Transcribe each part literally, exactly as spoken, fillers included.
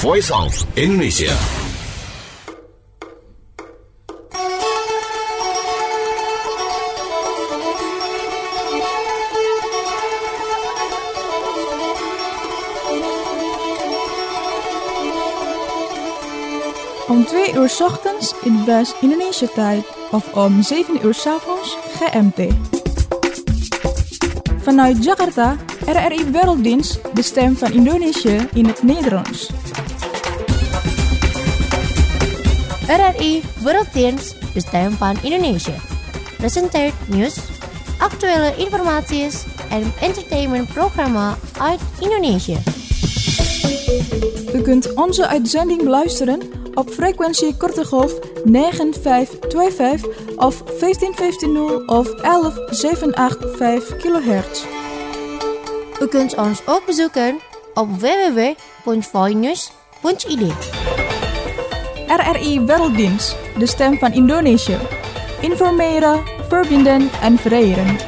Voice of Indonesia. Om twee uur 's ochtends in West-Indonesia tijd of om zeven uur 's avonds G M T. Vanuit Jakarta, R R I Werelddienst, de stem van Indonesië in het Nederlands. R R I Werelddienst, de stem van Indonesië. Presenteert nieuws, actuele informatie en entertainmentprogramma uit Indonesië. U kunt onze uitzending beluisteren op frequentie korte golf negen vijf twee vijf of vijftien vijftien of elf zeven acht vijf kilohertz. U kunt ons ook bezoeken op w w w punt voinews punt i d. R R I Werelddienst, de stem van Indonesië. Informeren, verbinden en vereren.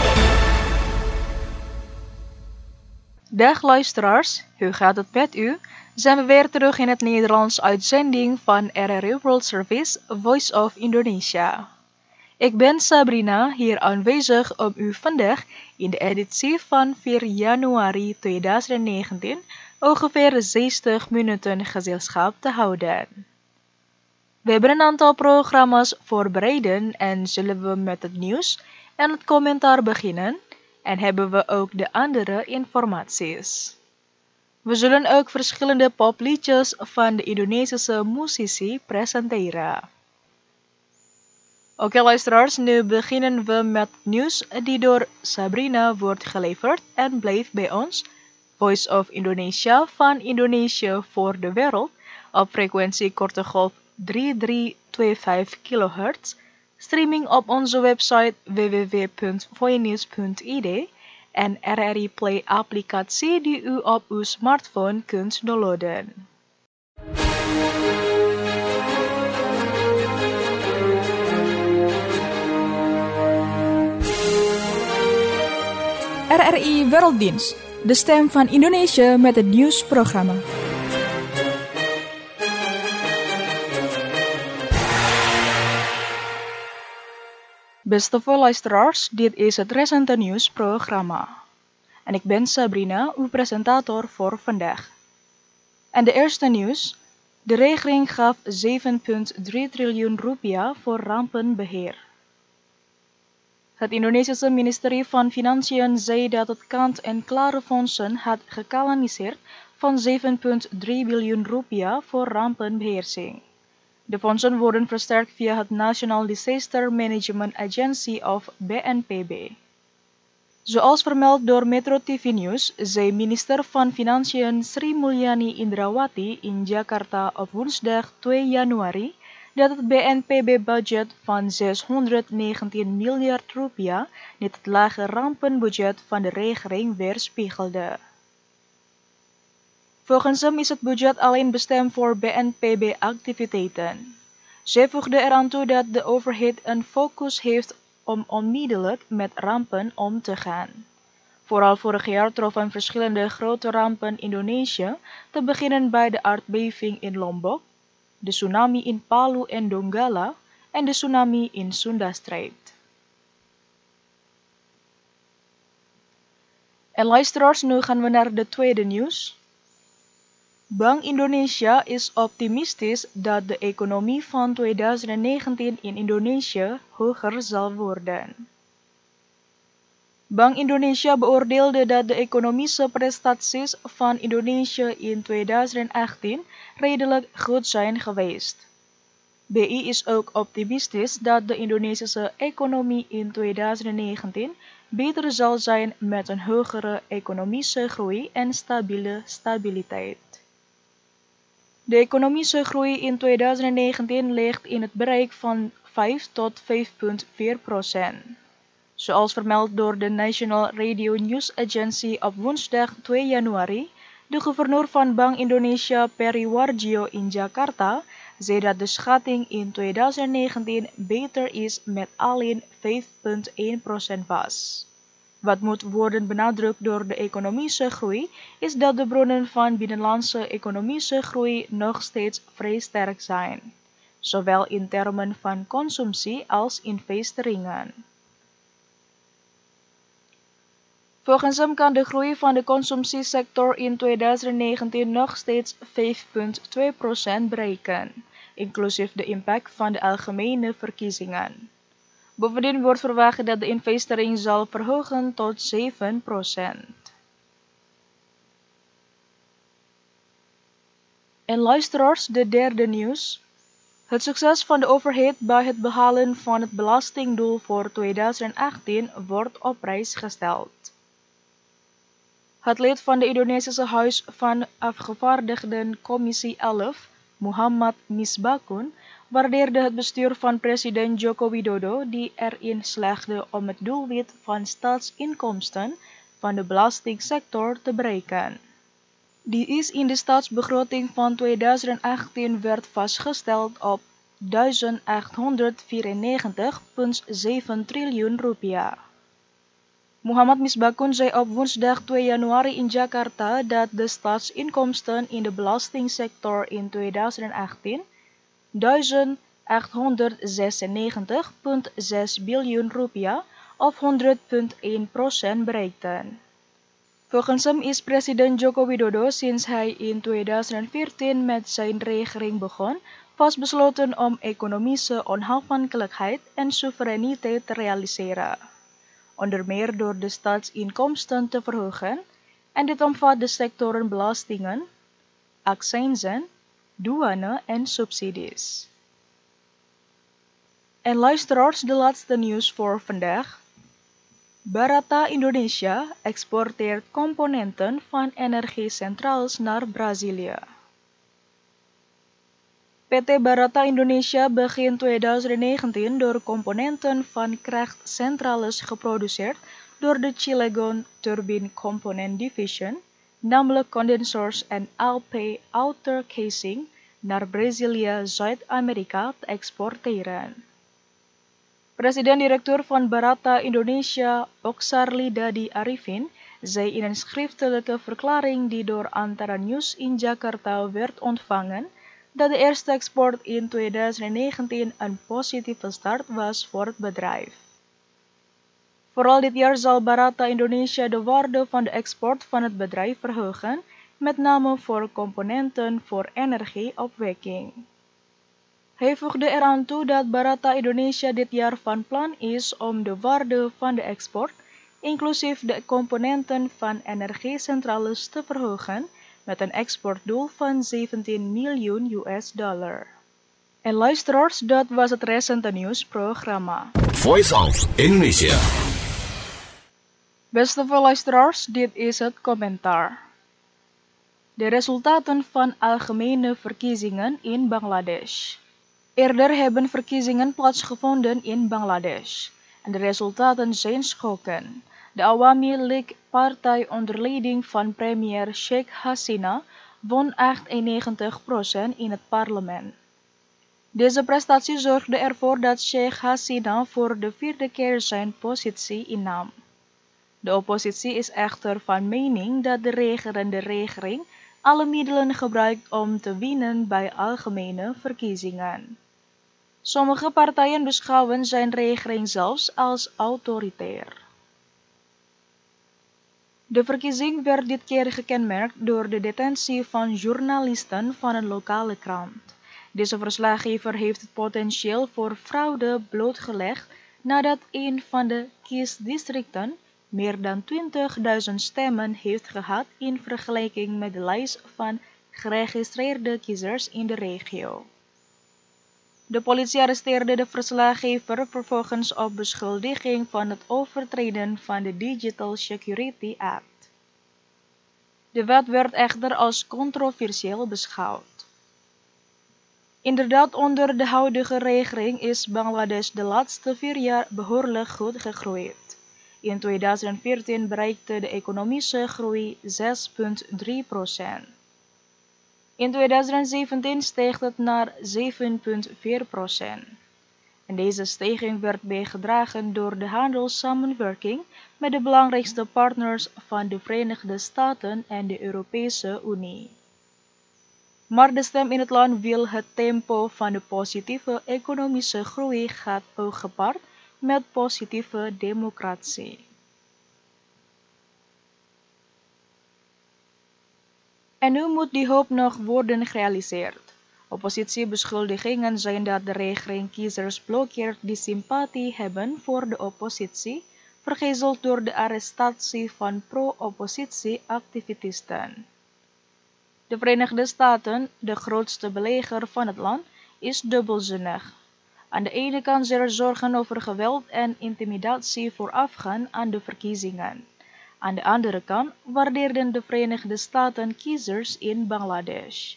Dag luisteraars, hoe gaat het met u? Zijn we weer terug in het Nederlands uitzending van R R I World Service Voice of Indonesia. Ik ben Sabrina, hier aanwezig om u vandaag in de editie van vier januari tweeduizend negentien ongeveer zestig minuten gezelschap te houden. We hebben een aantal programma's voorbereid en zullen we met het nieuws en het commentaar beginnen en hebben we ook de andere informaties. We zullen ook verschillende popliedjes van de Indonesische muzici presenteren. Oké okay, luisteraars, nu beginnen we met nieuws die door Sabrina wordt geleverd en blijf bij ons, Voice of Indonesia van Indonesië voor de wereld, op frequentie korte golf drie drie twee vijf kilohertz, streaming op onze website w w w punt voinews punt i d en R R I Play applicatie die u op uw smartphone kunt downloaden. R R I Werelddienst, de stem van Indonesië met het nieuwsprogramma. Beste luisteraars, dit is het recente nieuwsprogramma. En ik ben Sabrina, uw presentator voor vandaag. En de eerste nieuws. De regering gaf zeven komma drie triljoen rupiah voor rampenbeheer. Het Indonesische ministerie van Financiën zei dat het kant-en-klare fondsen had gekanaliseerd van zeven komma drie biljoen rupiah voor rampenbeheersing. De fondsen worden versterkt via het National Disaster Management Agency of B N P B. Zoals vermeld door Metro T V News, zei minister van Financiën Sri Mulyani Indrawati in Jakarta op woensdag twee januari dat het B N P B-budget van zeshonderdnegentien miljard rupiah niet het lage rampenbudget van de regering weerspiegelde. Volgens hem is het budget alleen bestemd voor B N P B-activiteiten. Zij voegde eraan toe dat de overheid een focus heeft om onmiddellijk met rampen om te gaan. Vooral vorig jaar troffen verschillende grote rampen Indonesië, te beginnen bij de aardbeving in Lombok, de tsunami in Palu en Donggala en de tsunami in Sunda Strait. En luisteraars, nu gaan we naar de tweede nieuws. Bank Indonesia is optimistisch dat de economie van tweeduizend negentien in Indonesië hoger zal worden. Bank Indonesia beoordeelde dat de economische prestaties van Indonesië in tweeduizend achttien redelijk goed zijn geweest. B I is ook optimistisch dat de Indonesische economie in tweeduizend negentien beter zal zijn met een hogere economische groei en stabiele stabiliteit. De economische groei in tweeduizend negentien ligt in het bereik van vijf tot vijf komma vier procent. Zoals vermeld door de National Radio News Agency op woensdag twee januari, de gouverneur van Bank Indonesia Peri Warjio in Jakarta zei dat de schatting in tweeduizend negentien beter is met alleen vijf komma één procent was. Wat moet worden benadrukt door de economische groei is dat de bronnen van binnenlandse economische groei nog steeds vrij sterk zijn, zowel in termen van consumptie als investeringen. Volgens hem kan de groei van de consumptiesector in tweeduizend negentien nog steeds vijf komma twee procent bereiken, inclusief de impact van de algemene verkiezingen. Bovendien wordt verwacht dat de investering zal verhogen tot zeven procent. En luisteraars, de derde nieuws. Het succes van de overheid bij het behalen van het belastingdoel voor tweeduizend achttien wordt op prijs gesteld. Het lid van de Indonesische Huis van Afgevaardigden Commissie elf, Muhammad Misbakun, waardeerde het bestuur van president Joko Widodo die erin slaagde om het doelwit van staatsinkomsten van de belastingsector te bereiken. Die is in de staatsbegroting van tweeduizend achttien werd vastgesteld op achthonderdvierennegentig komma zeven triljoen rupiah. Muhammad Misbakun zei op woensdag twee januari in Jakarta dat de staatsinkomsten in de belastingsector in tweeduizend achttien achthonderdzesennegentig komma zes biljoen rupiah of honderd komma één procent bereikten. Volgens hem is president Joko Widodo sinds hij in tweeduizend veertien met zijn regering begon, vastbesloten om economische onafhankelijkheid en soevereiniteit te realiseren, onder meer door de staatsinkomsten te verhogen, en dit omvat de sectoren belastingen, accijnzen, douane en subsidies. En luisteraars, de laatste nieuws voor vandaag. Barata Indonesia exporteert componenten van energiecentrales naar Brazilië. P T Barata Indonesia begin tweeduizend negentien door componenten van krachtcentrales geproduceerd door de Cilegon Turbine Component Division, namelijk condensers en L P outer casing, naar Brazilië, Zuid-Amerika te exporteren. President-directeur van Barata Indonesia, Oxarli Dadi Arifin, zei in een schriftelijke verklaring die door Antara News in Jakarta werd ontvangen, dat de eerste export in tweeduizend negentien een positieve start was voor het bedrijf. Vooral dit jaar zal Barata Indonesia de waarde van de export van het bedrijf verhogen, met name voor componenten voor energieopwekking. Hij voegde eraan toe dat Barata Indonesia dit jaar van plan is om de waarde van de export, inclusief de componenten van energiecentrales, te verhogen met een exportdoel van zeventien miljoen U S dollar. En luisteraars, dat was het recente nieuwsprogramma. Voice of Indonesia. Beste luisteraars, dit is het commentaar. De resultaten van algemene verkiezingen in Bangladesh. Eerder hebben verkiezingen plaatsgevonden in Bangladesh en de resultaten zijn schokkend. De Awami League partij onder leiding van premier Sheikh Hasina won achtennegentig procent in het parlement. Deze prestatie zorgde ervoor dat Sheikh Hasina voor de vierde keer zijn positie innam. De oppositie is echter van mening dat de regerende regering alle middelen gebruikt om te winnen bij algemene verkiezingen. Sommige partijen beschouwen zijn regering zelfs als autoritair. De verkiezing werd dit keer gekenmerkt door de detentie van journalisten van een lokale krant. Deze verslaggever heeft het potentieel voor fraude blootgelegd nadat een van de kiesdistricten meer dan twintigduizend stemmen heeft gehad in vergelijking met de lijst van geregistreerde kiezers in de regio. De politie arresteerde de verslaggever vervolgens op beschuldiging van het overtreden van de Digital Security Act. De wet werd echter als controversieel beschouwd. Inderdaad, onder de huidige regering is Bangladesh de laatste vier jaar behoorlijk goed gegroeid. In tweeduizend veertien bereikte de economische groei zes komma drie procent. In tweeduizend zeventien steeg het naar zeven komma vier procent. En deze stijging werd bijgedragen door de handelssamenwerking met de belangrijkste partners van de Verenigde Staten en de Europese Unie. Maar de stem in het land wil het tempo van de positieve economische groei gaat ook gepaard met positieve democratie. En nu moet die hoop nog worden gerealiseerd. Oppositiebeschuldigingen zijn dat de regering kiezers blokkeert die sympathie hebben voor de oppositie, vergezeld door de arrestatie van pro-oppositie-activisten. De Verenigde Staten, de grootste beleger van het land, is dubbelzinnig. Aan de ene kant zijn er zorgen over geweld en intimidatie voorafgaan aan de verkiezingen. Aan de andere kant waardeerden de Verenigde Staten kiezers in Bangladesh.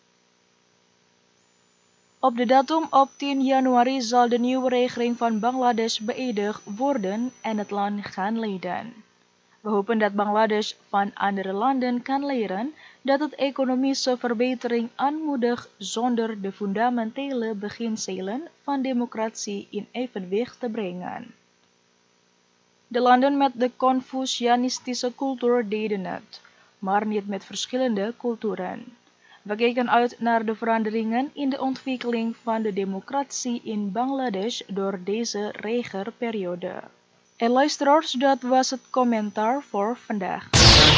Op de datum op tien januari zal de nieuwe regering van Bangladesh beëdigd worden en het land gaan leiden. We hopen dat Bangladesh van andere landen kan leren dat het economische verbetering aanmoedigt zonder de fundamentele beginselen van democratie in evenwicht te brengen. De landen met de Confucianistische cultuur deden het, maar niet met verschillende culturen. We kijken uit naar de veranderingen in de ontwikkeling van de democratie in Bangladesh door deze regerperiode. En luisteraars, dat was het commentaar voor vandaag.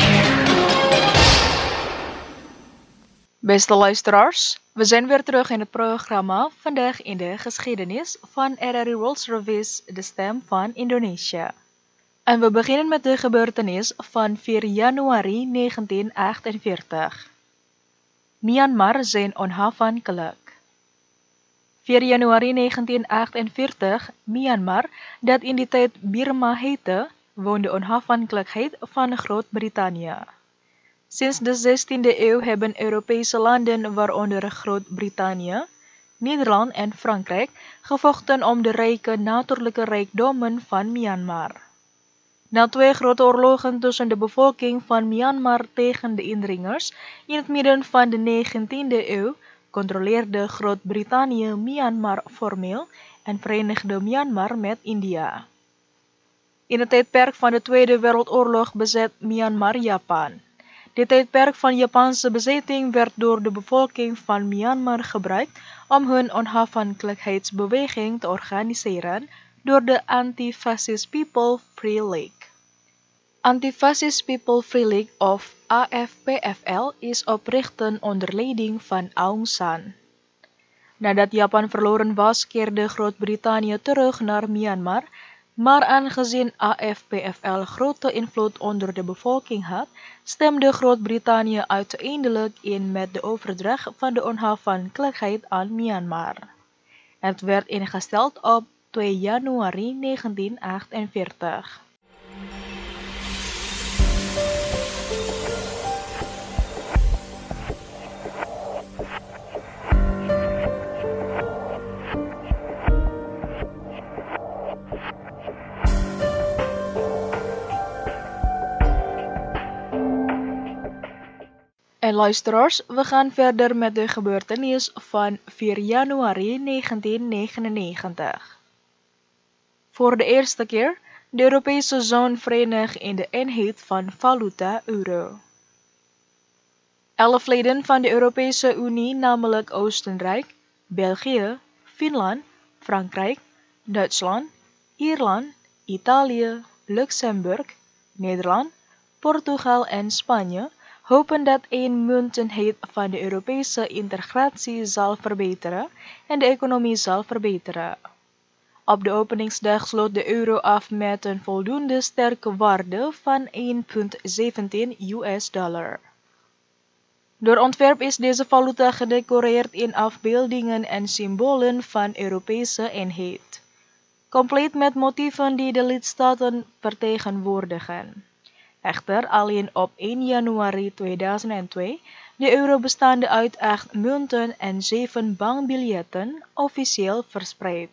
Beste luisteraars, we zijn weer terug in het programma Vandaag in de Geschiedenis van R R I World Service, de stem van Indonesië. En we beginnen met de gebeurtenis van vier januari negentien achtenveertig. Myanmar zijn onafhankelijk. vier januari negentien achtenveertig, Myanmar, dat in die tijd Birma heette, won de onafhankelijkheid van Groot-Brittannië. Sinds de zestiende eeuw hebben Europese landen, waaronder Groot-Brittannië, Nederland en Frankrijk, gevochten om de rijke natuurlijke rijkdommen van Myanmar. Na twee grote oorlogen tussen de bevolking van Myanmar tegen de indringers in het midden van de negentiende eeuw controleerde Groot-Brittannië Myanmar formeel en verenigde Myanmar met India. In het tijdperk van de Tweede Wereldoorlog bezet Myanmar Japan. Dit tijdperk van Japanse bezetting werd door de bevolking van Myanmar gebruikt om hun onafhankelijkheidsbeweging te organiseren door de Anti-Fascist People Free League. Anti-Fascist People Free League of A F P F L is oprichten onder leiding van Aung San. Nadat Japan verloren was, keerde Groot-Brittannië terug naar Myanmar, maar aangezien A F P F L grote invloed onder de bevolking had, stemde Groot-Brittannië uiteindelijk in met de overdracht van de onafhankelijkheid aan Myanmar. Het werd ingesteld op twee januari negentien achtenveertig. En luisteraars, we gaan verder met de gebeurtenis van vier januari negentien negenennegentig. Voor de eerste keer de Europese zone verenigd in de eenheid van valuta euro. Elf leden van de Europese Unie, namelijk Oostenrijk, België, Finland, Frankrijk, Duitsland, Ierland, Italië, Luxemburg, Nederland, Portugal en Spanje, hopen dat eenmuntendheid van de Europese integratie zal verbeteren en de economie zal verbeteren. Op de openingsdag sloot de euro af met een voldoende sterke waarde van één komma zeventien U S dollar. Door ontwerp is deze valuta gedecoreerd in afbeeldingen en symbolen van Europese eenheid, compleet met motieven die de lidstaten vertegenwoordigen. Echter alleen op één januari tweeduizend twee, de euro bestaande uit acht munten en zeven bankbiljetten, officieel verspreid.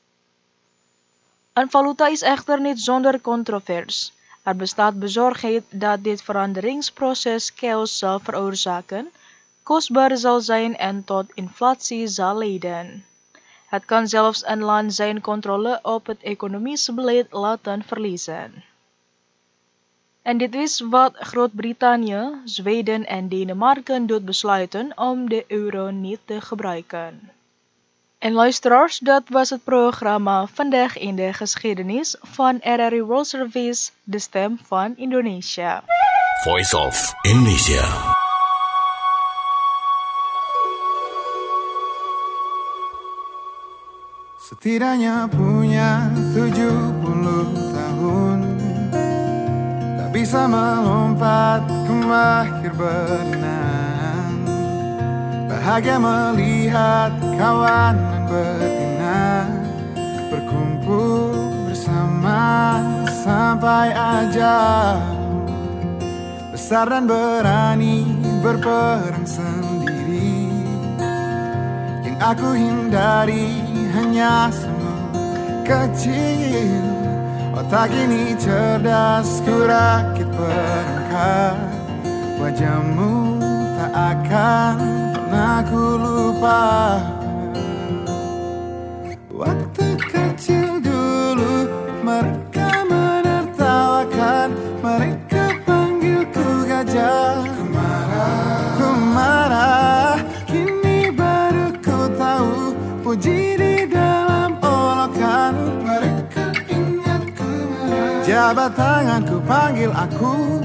Een valuta is echter niet zonder controvers. Er bestaat bezorgdheid dat dit veranderingsproces chaos zal veroorzaken, kostbaar zal zijn en tot inflatie zal leiden. Het kan zelfs een land zijn controle op het economisch beleid laten verliezen. En dit is wat Groot-Brittannië, Zweden en Denemarken doet besluiten om de euro niet te gebruiken. En luisteraars, dat was het programma Vandaag in de Geschiedenis van R R I World Service, de stem van Indonesia. Voice of Indonesia. Setidaknya punya tujuh puluh tahun, tak bisa melompat ke mahir berenang. Bahagia melihat kawan dan betina berkumpul bersama sampai ajal. Besar dan berani berperang sendiri, yang aku hindari hanya semut kecil. Otak ini cerdas, ku rakit perangkat. Wajahmu tak akan pernah ku lupa. Waktu kecil dulu mereka menertawakan, mereka panggilku gajah. Ku marah, ku marah, kini baru ku tahu puji di dalam olokan. Mereka ingat ku marah, jabat tanganku panggil aku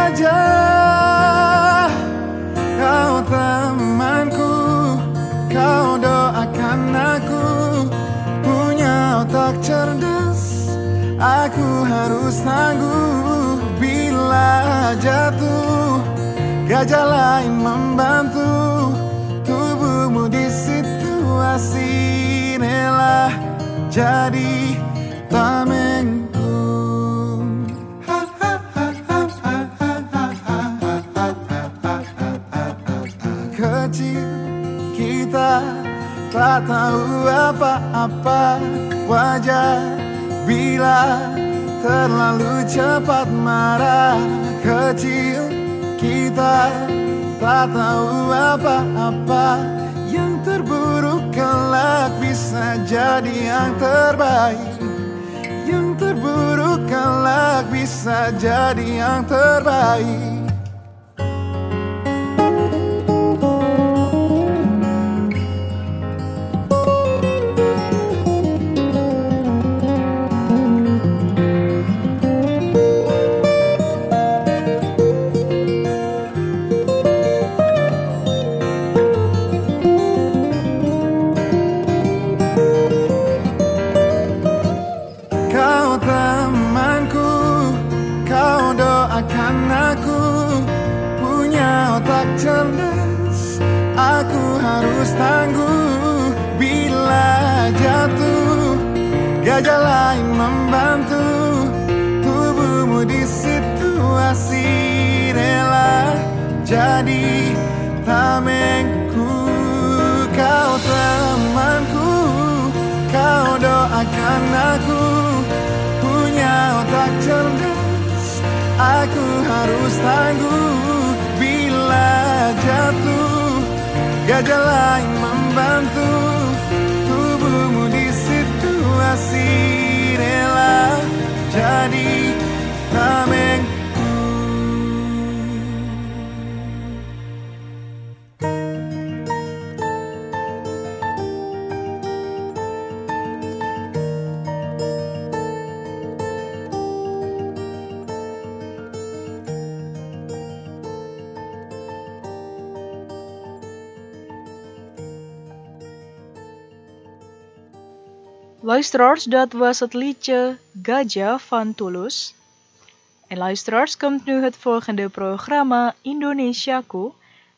gajah. Kau temanku, kau doakan aku, punya otak cerdas. Aku harus tangguh bila jatuh, gajah lain membantu. Tubuhmu di situasi rela jadi tamengku. Kecil kita tak tahu apa-apa, wajar bila terlalu cepat marah. Kecil kita tak tahu apa-apa, yang terburuk kelak bisa jadi yang terbaik. Yang terburuk kelak bisa jadi yang terbaik. Aku harus tangguh bila jatuh, gajah lain membantu. Tubuhmu di situasi rela jadi tamengku. Kau temanku, kau doakan aku, punya otak cerdas. Aku harus tangguh bila jatuh, gajah lain membantu. Tubuhmu di situasi rela jadi tamengku. Luisteraars, dat was het liedje Gajah van Tulus. En luisteraars, komt nu het volgende programma Indonesiaku.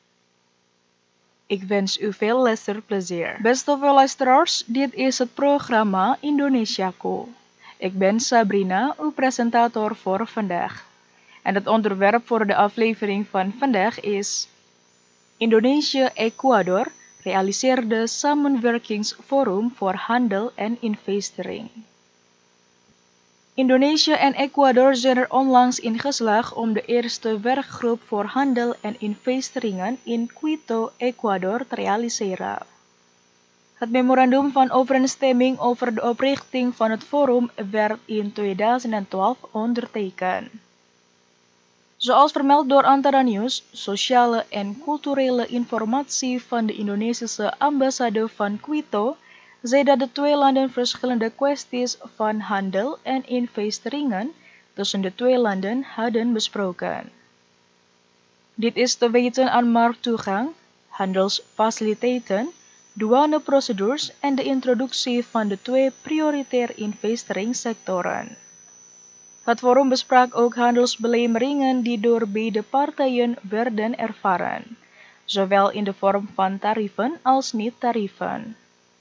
Ik wens u veel luisterplezier. Beste luisteraars, dit is het programma Indonesiaku. Ik ben Sabrina, uw presentator voor vandaag. En het onderwerp voor de aflevering van vandaag is Indonesië-Ecuador realiseerde samenwerkingsforum voor handel en investering. Indonesië en Ecuador zijn er onlangs in geslaagd om de eerste werkgroep voor handel en investeringen in Quito, Ecuador te realiseren. Het memorandum van overeenstemming over de oprichting van het forum werd in tweeduizend twaalf ondertekend. Zoals vermeld door Antara News, sociale en culturele informatie van de Indonesische ambassade van Quito zei dat de twee landen verschillende kwesties van handel en investeringen tussen de twee landen hadden besproken. Dit is te weten aan markttoegang, handelsfaciliteiten, douaneprocedures en de introductie van de twee prioritair investeringssectoren. Het forum besprak ook handelsbelemmeringen die door beide partijen werden ervaren, zowel in de vorm van tarieven als niet-tarieven.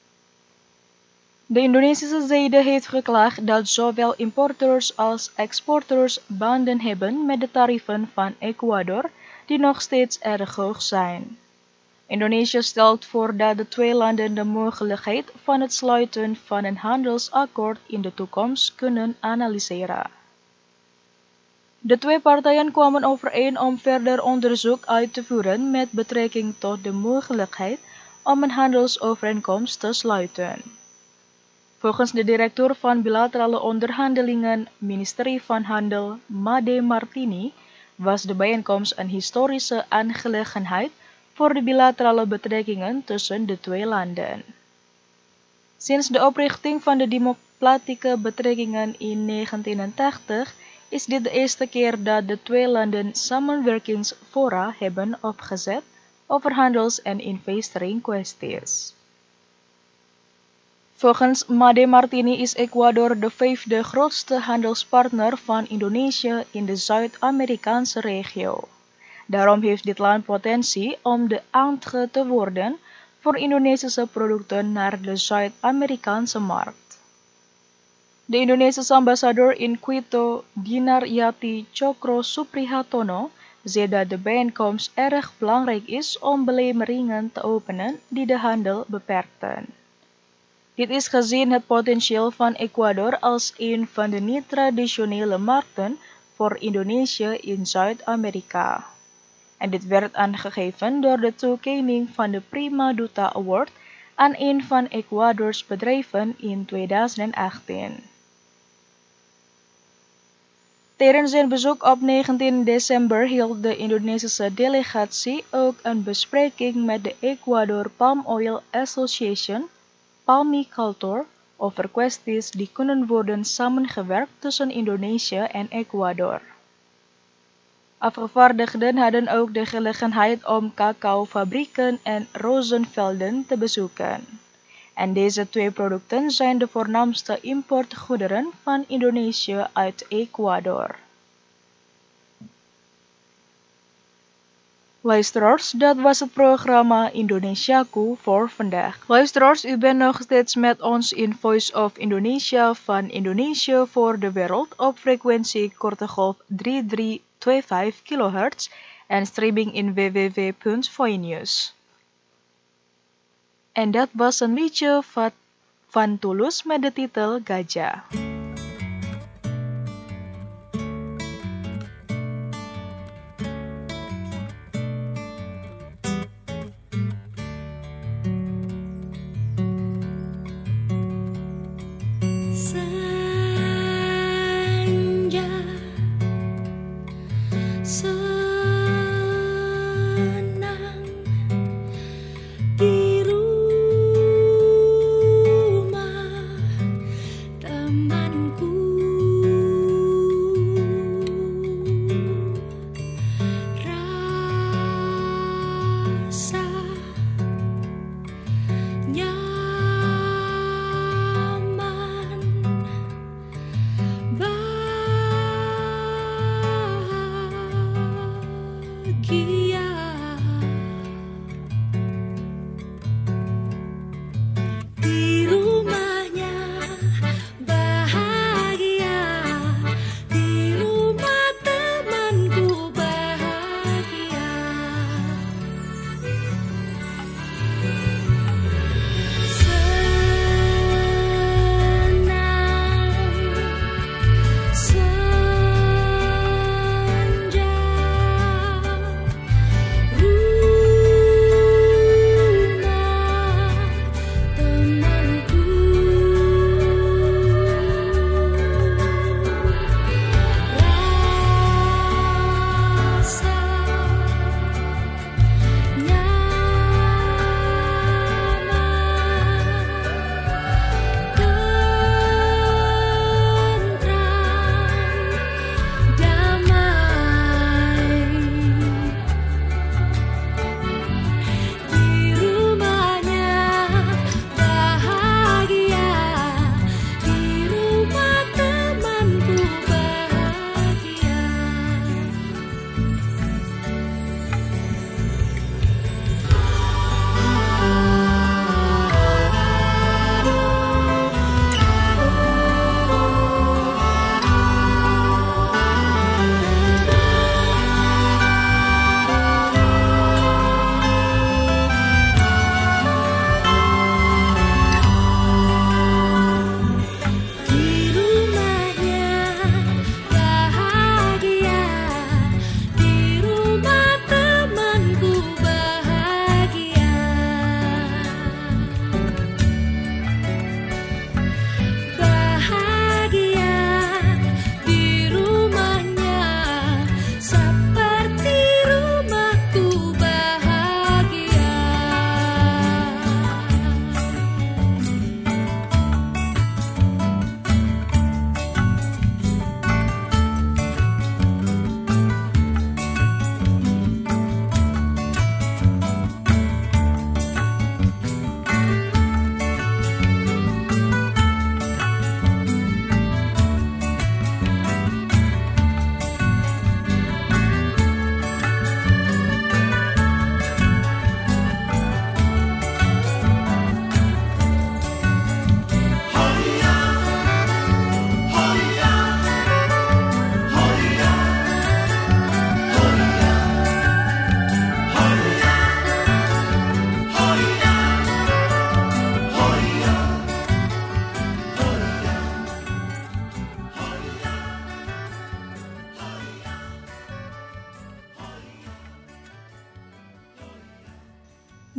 De Indonesische zijde heeft geklaagd dat zowel importeurs als exporteurs banden hebben met de tarieven van Ecuador, die nog steeds erg hoog zijn. Indonesië stelt voor dat de twee landen de mogelijkheid van het sluiten van een handelsakkoord in de toekomst kunnen analyseren. De twee partijen kwamen overeen om verder onderzoek uit te voeren met betrekking tot de mogelijkheid om een handelsovereenkomst te sluiten. Volgens de directeur van bilaterale onderhandelingen, ministerie van Handel, Made Martini, was de bijeenkomst een historische aangelegenheid voor de bilaterale betrekkingen tussen de twee landen. Sinds de oprichting van de diplomatieke betrekkingen in negentien tachtig is dit de eerste keer dat de twee landen samenwerkingsfora hebben opgezet over handels- en investeringkwesties. Volgens Made Martini is Ecuador de vijfde grootste handelspartner van Indonesië in de Zuid-Amerikaanse regio. Daarom heeft dit land potentie om de aantree te worden voor Indonesische producten naar de Zuid-Amerikaanse markt. De Indonesische ambassadeur in Quito, Dinar Yati Cokro Suprihartono, zei dat de bijeenkomst erg belangrijk is om belemmeringen te openen die de handel beperkten. Dit is gezien het potentieel van Ecuador als een van de niet-traditionele markten voor Indonesië in Zuid-Amerika. En dit werd aangegeven door de toekenning van de Prima Duta Award aan een van Ecuadors bedrijven in tweeduizend achttien. Tijdens zijn bezoek op negentien december hield de Indonesische delegatie ook een bespreking met de Ecuador Palm Oil Association, Palmiculture, over kwesties die kunnen worden samengewerkt tussen Indonesië en Ecuador. Afgevaardigden hadden ook de gelegenheid om cacaofabrieken en rozenvelden te bezoeken. En deze twee producten zijn de voornaamste importgoederen van Indonesië uit Ecuador. Luisteraars, dat was het programma Indonesiaku voor vandaag. Luisteraars, u bent nog steeds met ons in Voice of Indonesia van Indonesië voor de wereld op frequentie korte golf drie drie twee vijf kilohertz en streaming in w w w punt voinews. En dat was een liedje van Tulus met de titel Gajah. Teman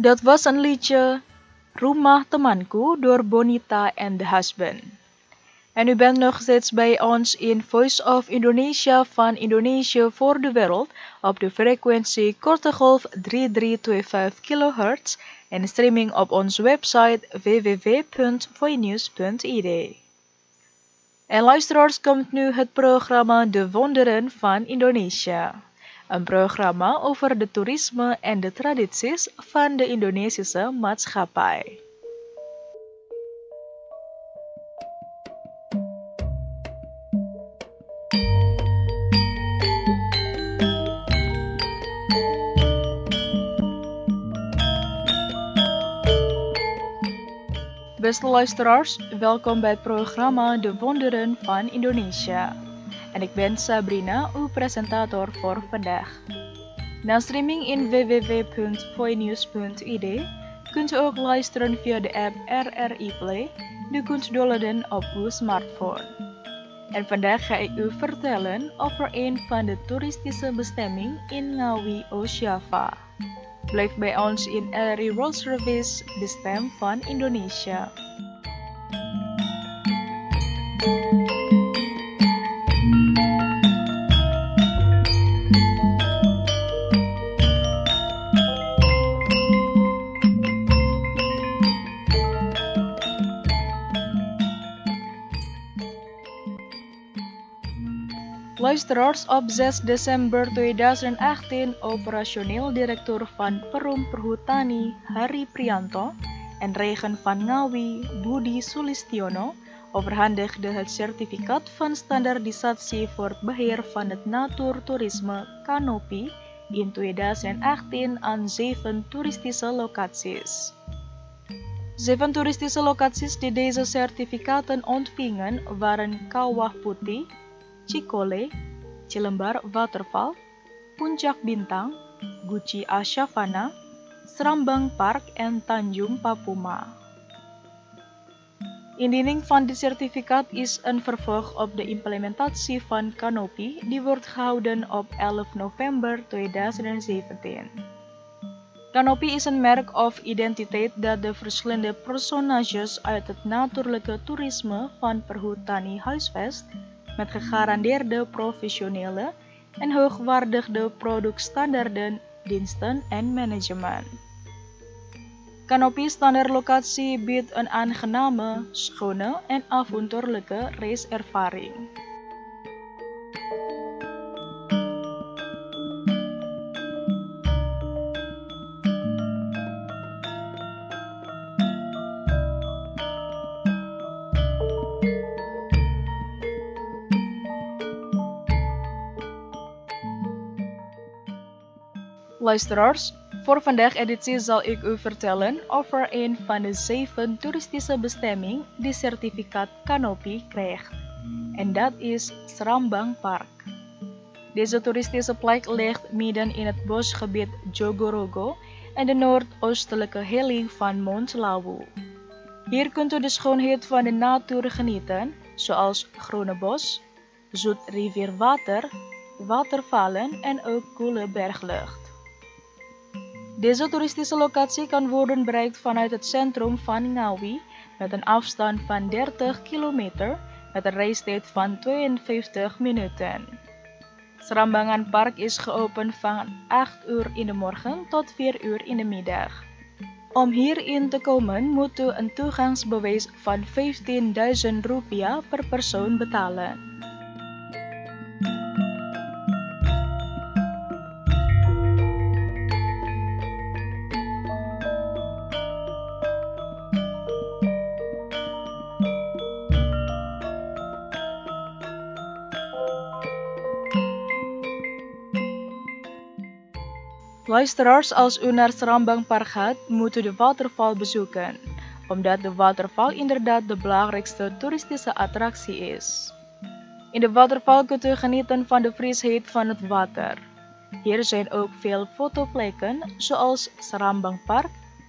Dat was een liedje Rumah Temanku door Bonita and the Husband. En u bent nog steeds bij ons in Voice of Indonesia van Indonesia voor de wereld op de frequentie korte golf drie drie twee vijf kilohertz en streaming op onze website w w w punt voinews punt i d. En luisteraars, komt nu het programma De Wonderen van Indonesia. Een programma over de toerisme en de tradities van de Indonesische maatschappij. Beste luisteraars, welkom bij het programma De Wonderen van Indonesia. En ik ben Sabrina, uw presentator voor vandaag. Na streaming in w w w punt voinews punt i d kunt u ook luisteren via de app R R I Play, die kunt downloaden op uw smartphone. En vandaag ga ik u vertellen over een van de toeristische bestemmingen in Ngawi, Oost-Java. Blijf bij ons in R R I World Service, de stem van Indonesia. Luisteraars, op zes december tweeduizend achttien operationeel directeur van Perum Perhutani Hari Prianto en Regen van Ngawi Budi Sulistiono overhandigde het certificaat van standaardisatie voor het beheer van het natuurtoerisme Kanopi in tweeduizend achttien aan zeven toeristische locaties. Zeven toeristische locaties die deze certificaten ontvingen waren Kawah Putih, Cikole, Cilembar Waterval, Puncak Bintang, Guci Asyafana, Serambang Park en Tanjung Papuma. Indiening van dit certificaat is een vervolg op de implementatie van Kanopi die wordt gehouden op elf november tweeduizend zeventien. Kanopi is een merk of identiteit dat de verschillende personages uit het natuurlijke toerisme van Perhutani huisvest met gegarandeerde professionele en hoogwaardige productstandaarden, diensten en management. Kanopi standaardlocatie biedt een aangename, schone en avontuurlijke reiservaring. Luisteraars, voor vandaag editie zal ik u vertellen over een van de zeven toeristische bestemmingen die certificaat Kanopi krijgt. En dat is Serambang Park. Deze toeristische plek ligt midden in het bosgebied Jogorogo en de noordoostelijke helling van Mount Lawu. Hier kunt u de schoonheid van de natuur genieten, zoals groene bos, zoet rivierwater, watervallen en ook koele berglucht. Deze toeristische locatie kan worden bereikt vanuit het centrum van Ngawi met een afstand van dertig kilometer met een reistijd van tweeënvijftig minuten. Serambangan Park is geopend van acht uur in de morgen tot vier uur in de middag. Om hierin te komen moet u een toegangsbewijs van vijftienduizend rupiah per persoon betalen. Luisteraars, als u naar Serambang Park gaat, moet u de waterval bezoeken, omdat de waterval inderdaad de belangrijkste toeristische attractie is. In de waterval kunt u genieten van de frisheid van het water. Hier zijn ook veel fotoplekken, zoals Serambang Park,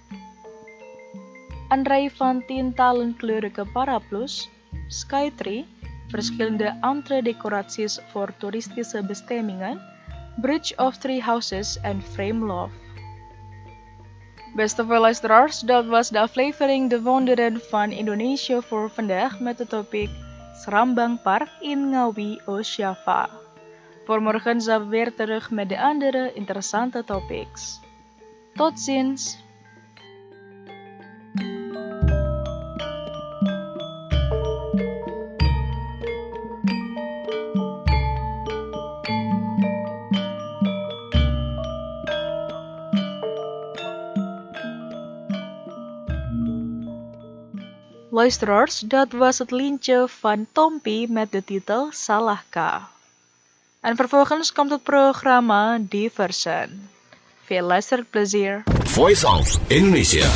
een rij van tientallen kleurige paraplu's, skytree, verschillende andere decoraties voor toeristische bestemmingen, Bridge of Three Houses en Frame Love. Beste luisteraars, dat was de aflevering De Wonderen van Indonesië voor vandaag met de topic Serambang Park in Ngawi, Oost-Java. Voor morgen zijn we weer terug met de andere interessante topics. Tot ziens! Luisteraars, dat was het lintje van Tompi met de titel Salahkah. En vervolgens komt het programma Diversen. Veel luisterplezier. Voice of Indonesia.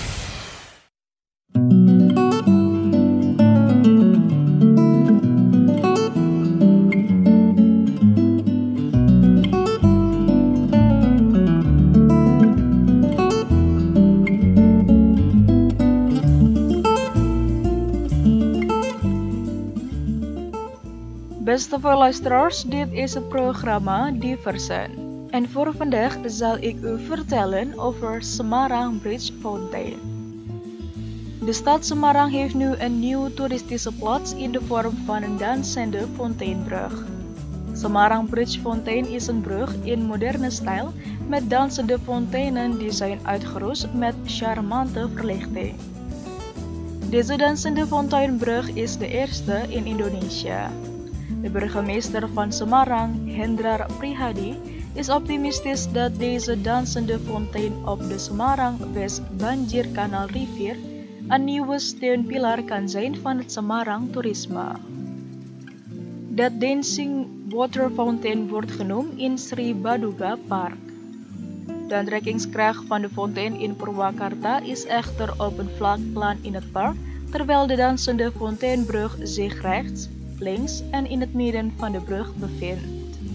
Beste luisteraars, dit is het programma Diversen. En voor vandaag zal ik u vertellen over Semarang Bridge Fountain. De stad Semarang heeft nu een nieuwe toeristische plaats in de vorm van een dansende fonteinbrug. Semarang Bridge Fountain is een brug in moderne stijl met dansende fonteinen die zijn uitgerust met charmante verlichting. Deze dansende fonteinbrug is de eerste in Indonesië. De burgemeester van Semarang, Hendrar Prihadi, is optimistisch dat deze dansende fontein op de Semarang-West Banjirkanal rivier een nieuwe steunpilaar kan zijn van het Semarang toerisme. Dat Dancing Water Fountain wordt genoemd in Sri Baduga Park. De aantrekkingskracht van de fontein in Purwakarta is echter op een vlak plan in het park, terwijl de dansende fonteinbrug zich rechts, links en in het midden van de brug bevindt.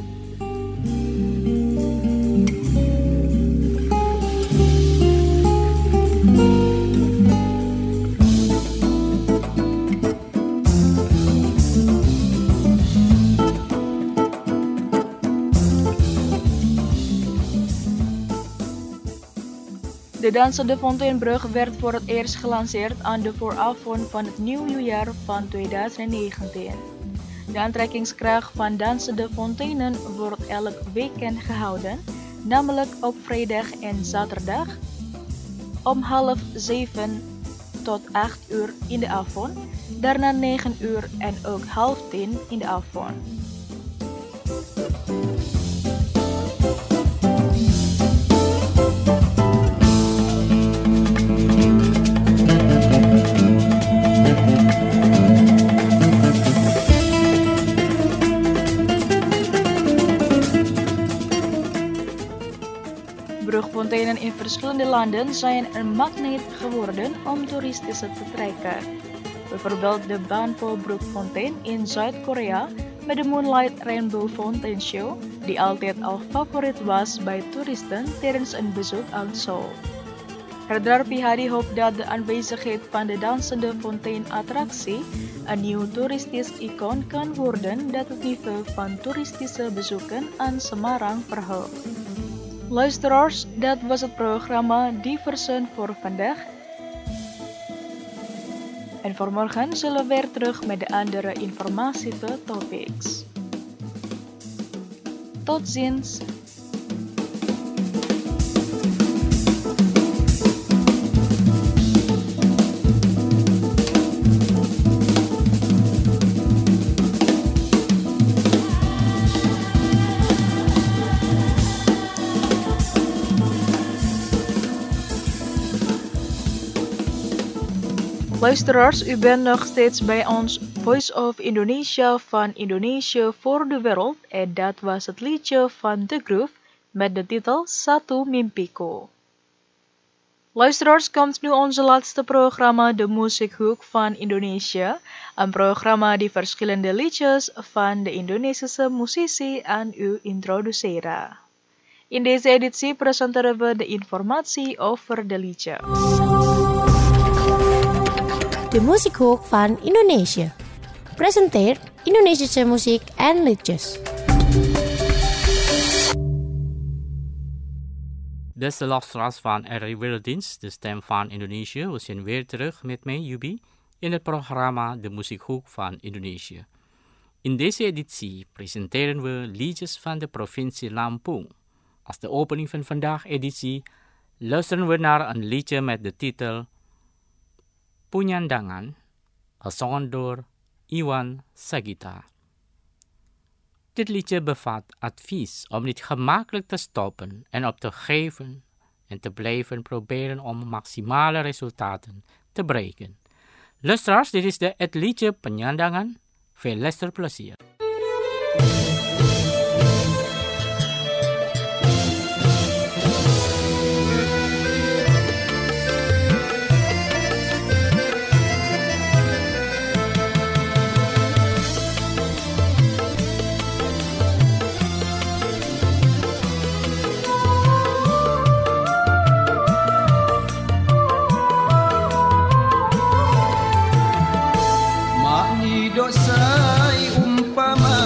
De dansende fonteinbrug werd voor het eerst gelanceerd aan de vooravond van het nieuwjaar van twintig negentien. De aantrekkingskracht van dansende fonteinen wordt elk weekend gehouden, namelijk op vrijdag en zaterdag om half zeven tot acht uur in de avond, daarna negen uur en ook half tien in de avond. Brugfonteinen in verschillende landen zijn een magneet geworden om toeristen te trekken. Bijvoorbeeld de Banpo Brugfontein in Zuid-Korea met de Moonlight Rainbow Fountain Show, die altijd al favoriet was bij toeristen tijdens een bezoek aan Seoul. Hendrar Prihadi hoopt dat de aanwezigheid van de dansende fonteinattractie een nieuw toeristisch icoon kan worden dat het niveau van toeristische bezoeken aan Semarang verhoogt. Luisteraars, dat was het programma Diversen voor vandaag. En voor morgen zullen we weer terug met de andere informatie topics. Tot ziens! Luisteraars, u bent nog steeds bij ons Voice of Indonesia van Indonesië voor de wereld en dat was het liedje van The Groove met de titel Satu Mimpiku. Luisteraars, komt nu onze laatste programma De Muziekhoek van Indonesië, een programma die verschillende liedjes van de Indonesische muzici aan u introduceren. In deze editie presenteren we de informatie over de liedjes. De Muziekhoek van Indonesië presenteert Indonesische muziek en liedjes. Beste luisteraars van R I Werelddienst, de stem van Indonesië. We zijn weer terug met mij, Yubi, in het programma De Muziekhoek van Indonesië. In deze editie presenteren we liedjes van de provincie Lampung. Als de opening van vandaag editie luisteren we naar een liedje met de titel Punyandangan, gezongen door Iwan Sagita. Dit liedje bevat advies om niet gemakkelijk te stoppen en op te geven en te blijven proberen om maximale resultaten te bereiken. Luisteraars, dit is de, het liedje Punyandangan. Veel luisterplezier. Dosai umpama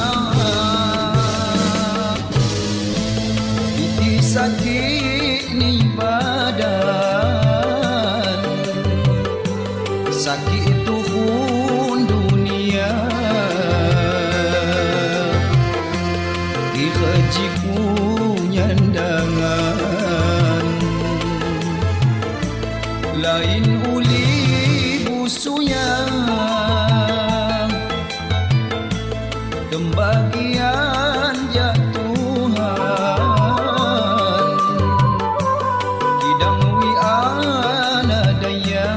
iti sakit ni badan, sakit tuhun dunia, dikejiku nyandangan, lain uli busunya bagian jatuhan, kidang wi ana daya,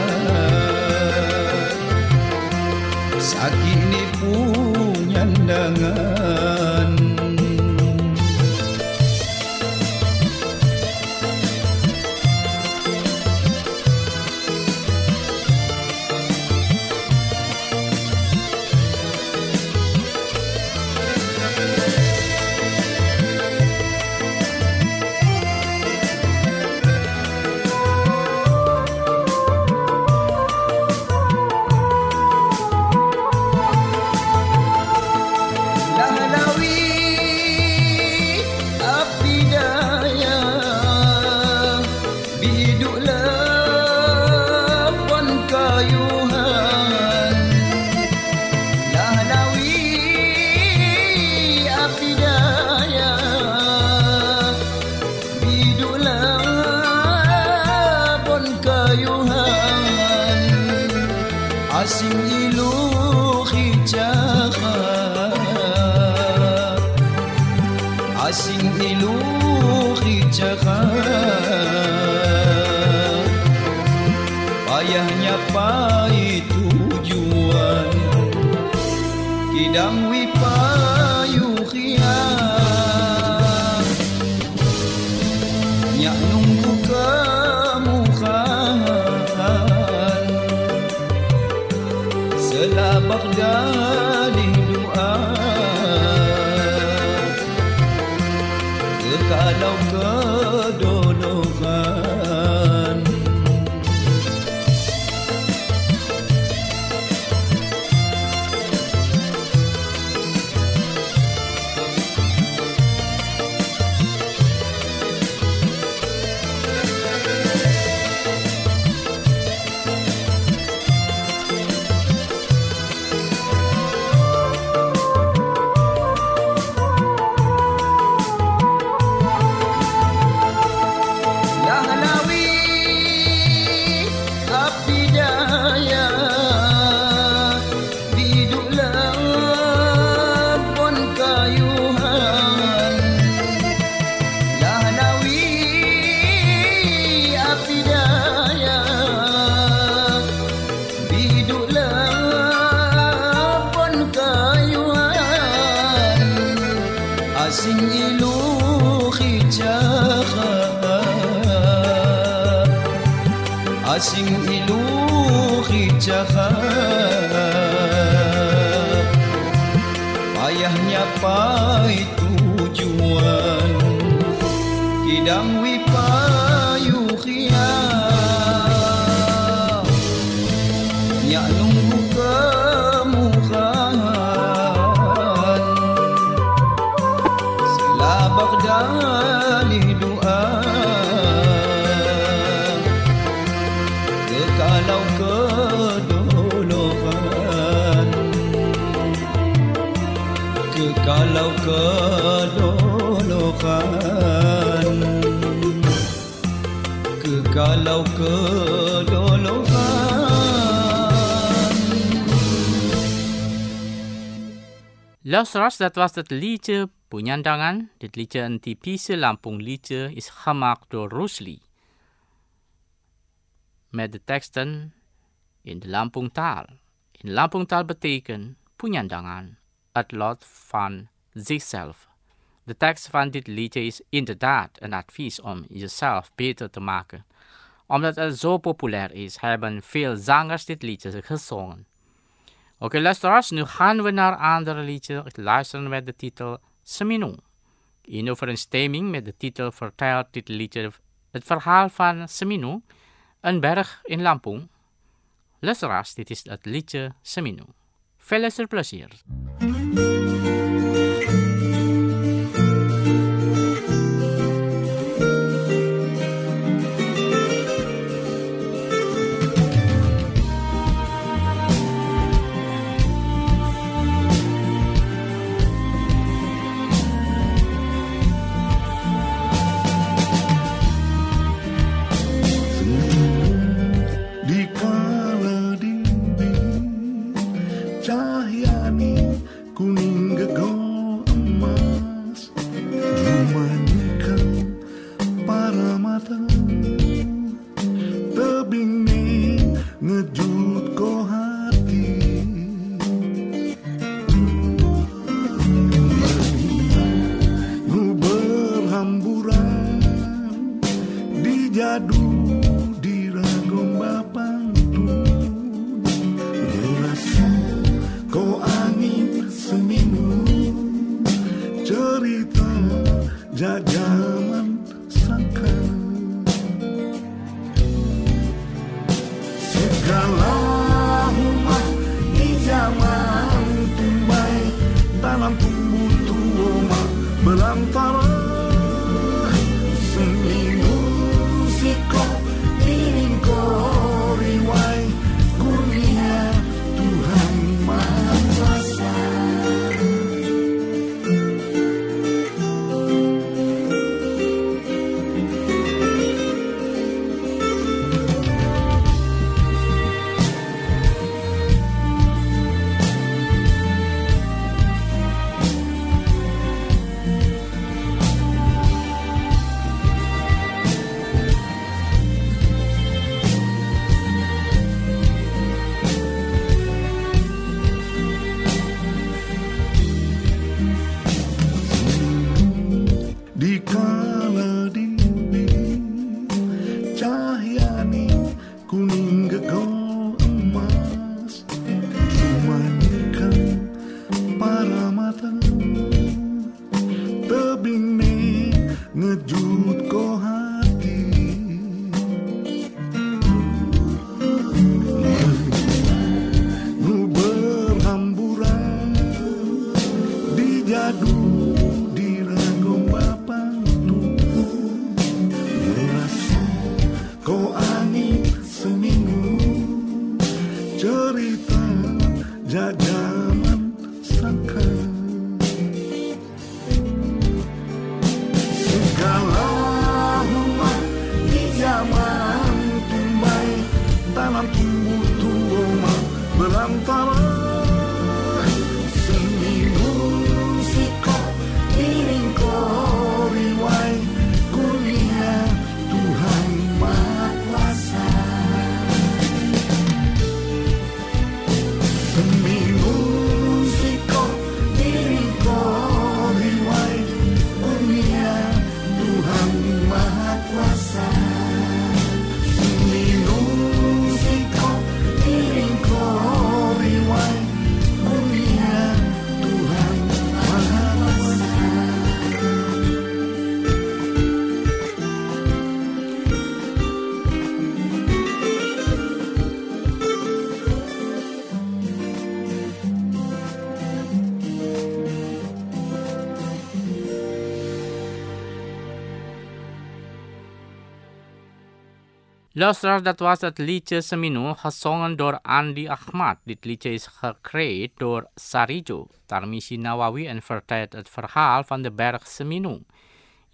sakit ni punyandangan. Asing ilu khijaka, asing ilu khijaka, payahnya pai tujuan, kidang wi payu khia, nyak nunggu kemukaan. Selabak dari doa, kekalau kedodokan. Asing ilu khijaka, asing ilu khijaka, payahnya pai tujuan, kidang wi payu khia, nyak nunggu kemukaan. Selabak dalih doa, kalau kelolohan. Luisteraars, dat was het liedje Punyandangan. Dit liedje een typische Lampung liedje is gemaakt door Rusli. Met de teksten in de Lampungtaal. In Lampungtaal betekent Punyandangan het lot van zichzelf. De tekst van dit liedje is inderdaad een advies om jezelf beter te maken. Omdat het zo populair is, hebben veel zangers dit liedje gezongen. Oké, okay, luisteraars, nu gaan we naar een andere liedje luisteren met de titel Seminung. In overeenstemming met de titel vertelt dit liedje het verhaal van Seminung, een berg in Lampung. Luisteraars, dit is het liedje Seminung. Veel luisterplezier. Luisteraars, dat was het liedje Seminung, gezongen door Andi Ahmad. Dit liedje is gecreëerd door Sarijo Tarmizi Nawawi en vertelt het verhaal van de berg Seminung.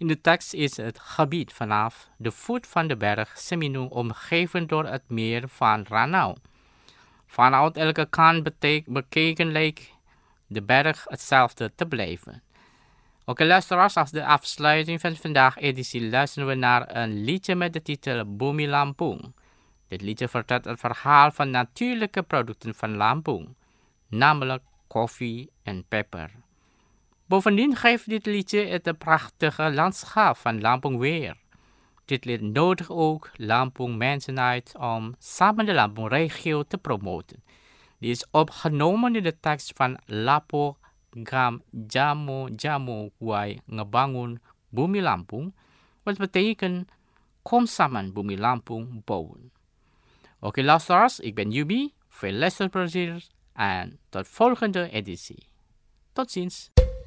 In de tekst is het gebied vanaf de voet van de berg Seminu omgeven door het meer van Ranau. Vanuit elke kant bete- bekeken leek de berg hetzelfde te blijven. Oké, luisteraars, als de afsluiting van vandaag editie luisteren we naar een liedje met de titel Bumi Lampung. Dit liedje vertelt het verhaal van natuurlijke producten van Lampung, namelijk koffie en peper. Bovendien geeft dit liedje het prachtige landschap van Lampung weer. Dit lied nodigt ook Lampung mensen uit om samen de Lampung-regio te promoten. Die is opgenomen in de tekst van Lapo Gam Jamo Jamo Wai Ngebangun Bumi Lampung, wat betekent kom samen Bumi Lampung bouwen. Oké luisteraars, ik ben Yubi, veel luisterplezier en tot volgende editie. Tot ziens.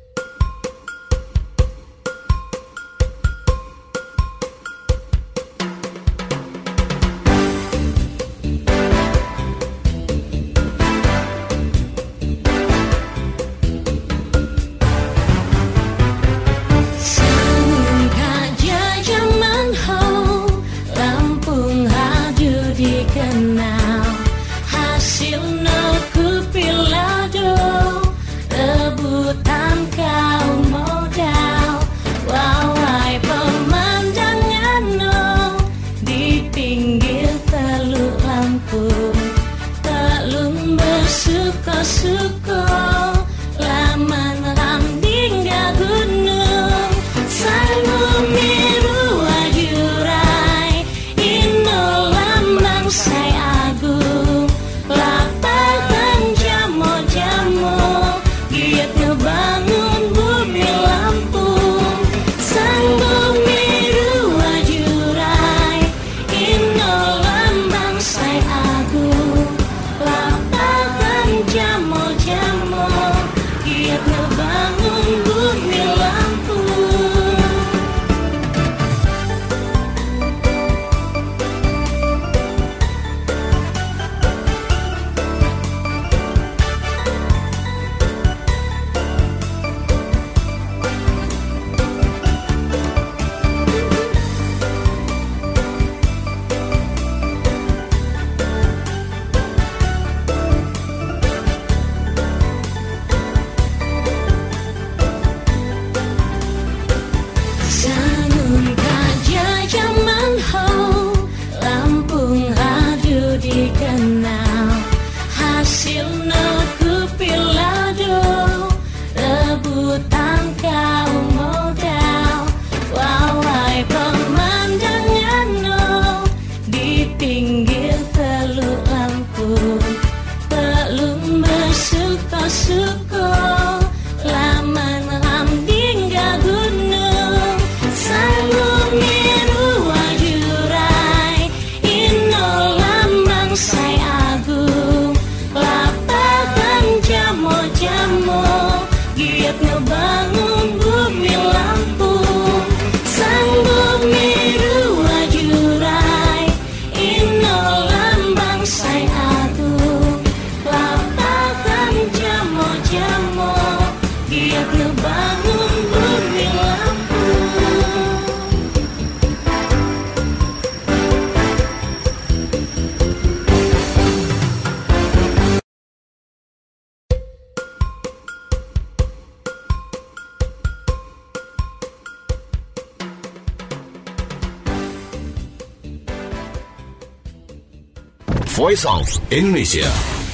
Voice of Indonesia.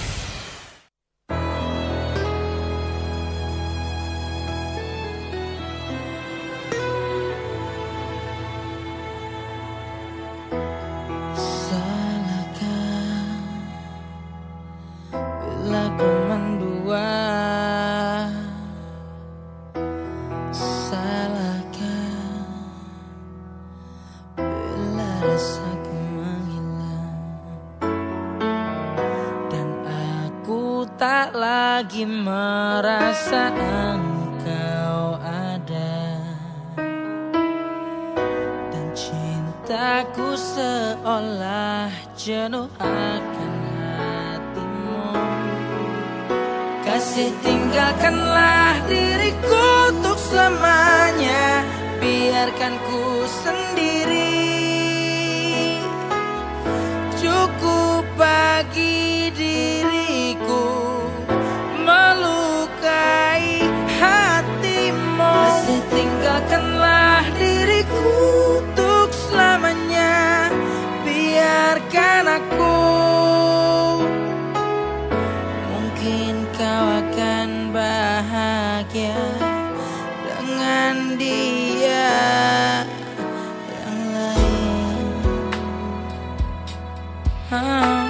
Tak lagi merasa engkau ada, dan cintaku seolah jenuh akan hatimu. Kasih, tinggalkanlah diriku untuk selamanya. biarkan ku sendiri. Cukup bagi diriku melukai hatimu. Masih tinggalkanlah diriku untuk selamanya. Biarkan aku, mungkin kau akan bahagia dengan dia yang lain. Ah.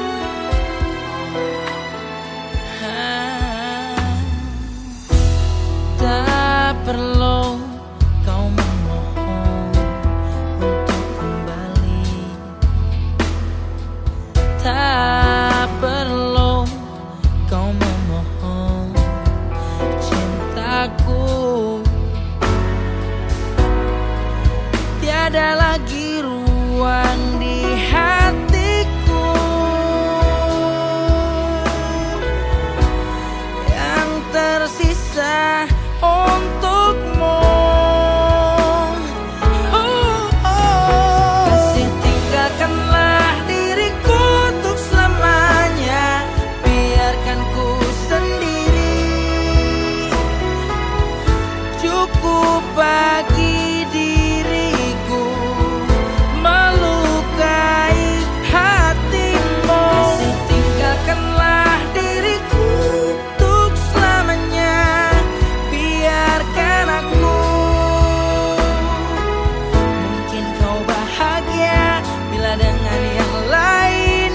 Tak perlu kau memohon untuk kembali. Tak perlu kau memohon cintaku. Tiada lagi ruang di hatiku yang tersisa untukmu. Oh, oh. Kasih, tinggalkanlah diriku untuk selamanya. Biarkan ku sendiri. Cukup bagi diriku melukai hatimu. Kasih, tinggalkanlah diriku untuk selamanya. Biarkan aku, mungkin kau bahagia bila dengan yang lain.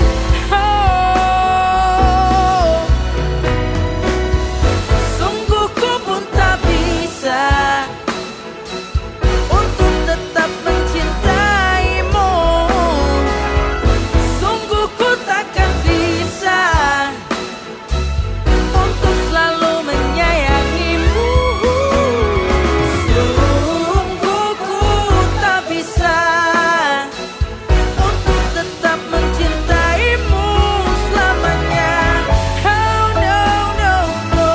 Oh, sungguh ku pun tak bisa untuk tetap mencintaimu. Sungguh ku takkan bisa untuk selalu menyayangimu. Sungguh ku tak bisa untuk tetap mencintaimu selamanya. Oh no, no, no.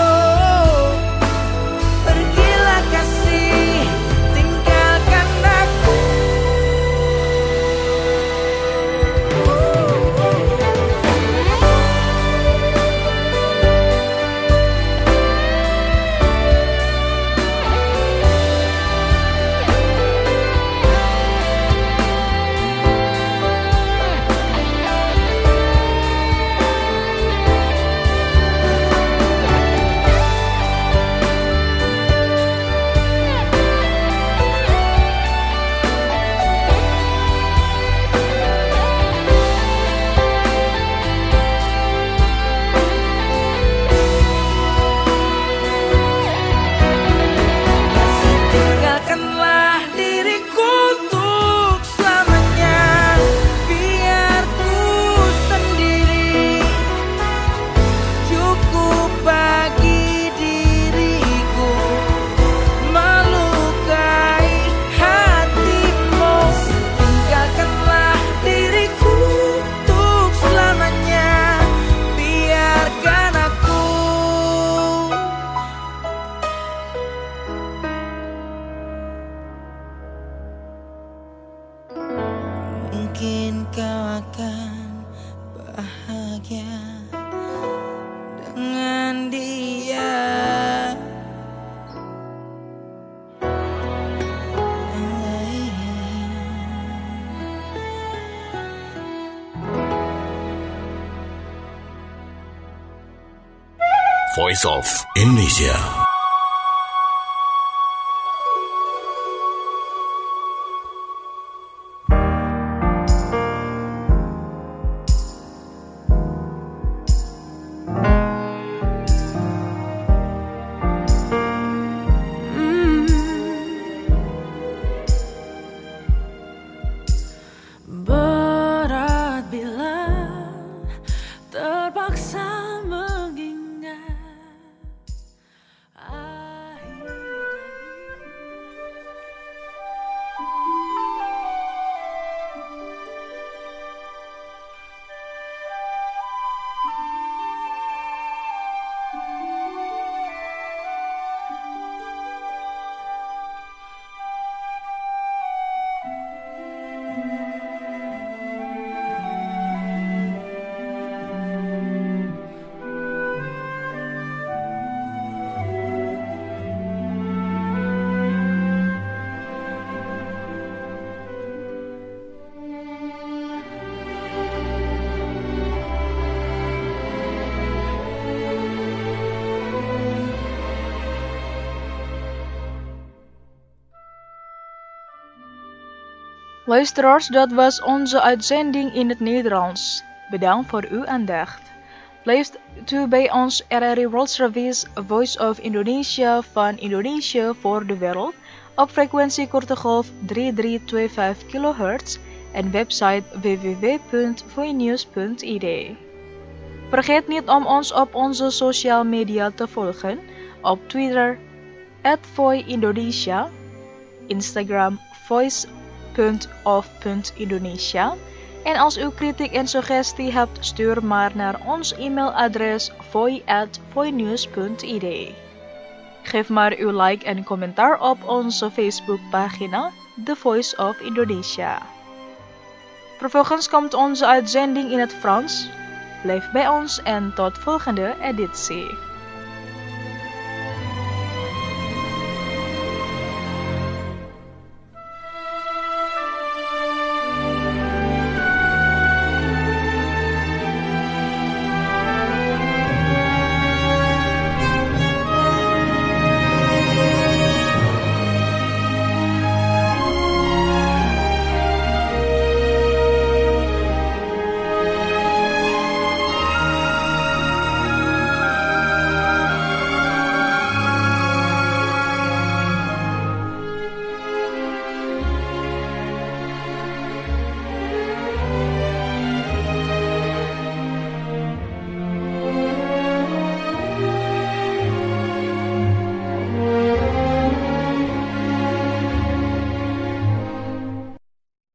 Pergilah kasih, tinggalkan aku. Tinggalkanlah diriku untuk selamanya. Biar ku sendiri. Cukup bagi diriku melukai hatimu. Tinggalkanlah diriku untuk selamanya. Biarkan aku, mungkin kau akan bahagia dengan dia yang lain. Voice of Indonesia. Berat bila terpaksa mengingat Luisteraars, dat was onze uitzending in het Nederlands. Bedankt voor uw aandacht. Blijft u bij ons R R I World Service Voice of Indonesia van Indonesia voor de wereld op frequentie korte golf drie drie twee vijf kilohertz en website w w w punt voinews punt i d. Vergeet niet om ons op onze social media te volgen op Twitter at Voi Indonesia, Instagram voice punt of punt Indonesia. En als u kritiek en suggestie hebt, stuur maar naar ons e-mailadres voi at voinews punt i d. Geef maar uw like en commentaar op onze Facebookpagina The Voice of Indonesia. Vervolgens komt onze uitzending in het Frans. Blijf bij ons en tot volgende editie.